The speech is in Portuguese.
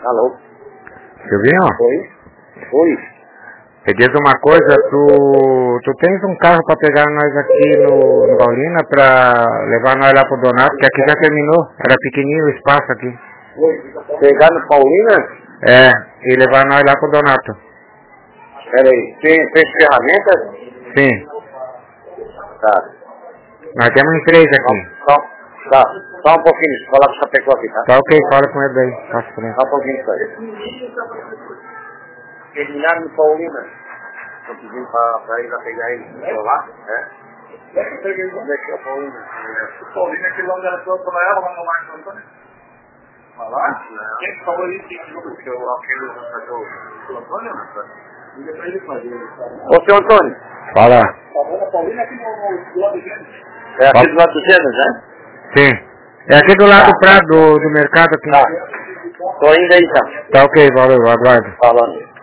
Alô? Silvinho? Oi. Me diz uma coisa, tu tens um carro pra pegar nós aqui no Paulina pra levar nós lá pro Donato, que aqui já terminou, era pequenininho o espaço aqui. Pegar no Paulina? É, e levar nós lá pro Donato. Peraí, tem ferramentas? Sim, Tá. nós temos em 3 aqui. Só um pouquinho, deixa eu falar com o Chapecó aqui, tá? Tá ok, fala com ele daí, passa pra ele. Só um pouquinho só aí. Terminaram no Paulina. Estou pedindo pra ir lá pegar ele no celular, né? Onde é que é o Paulina? O Paulina é aquele onde era que eu trabalhava lá no Marcos Antônio. Vai lá? Quem falou isso? Porque aquele o Antônio, liga pra ele fazer. Ô, seu Antônio. Fala. A Paulina é aqui do lado do Gênesis. É aqui do lado do Gênesis, né? Sim. É aqui do lado do mercado aqui. Tá. Tô indo aí, tá? Tá ok, valeu, aguardo. Falando.